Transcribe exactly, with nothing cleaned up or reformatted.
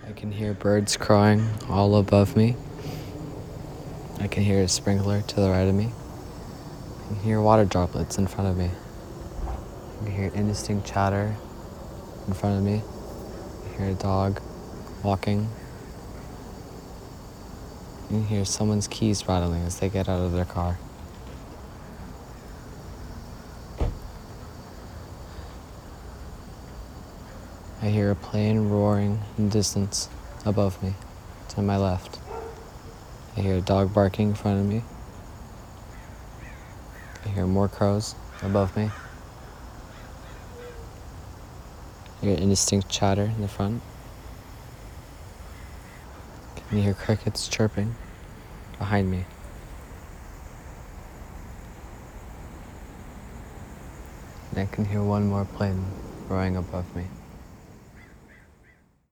I can hear birds crowing all above me. I can hear a sprinkler to the right of me. I can hear water droplets in front of me. I can hear indistinct chatter in front of me. I can hear a dog walking. I can hear someone's keys rattling as they get out of their car. I hear a plane roaring in the distance above me, to my left. I hear a dog barking in front of me. I hear more crows above me. I hear indistinct chatter in the front. I can hear crickets chirping behind me. And I can hear one more plane roaring above me.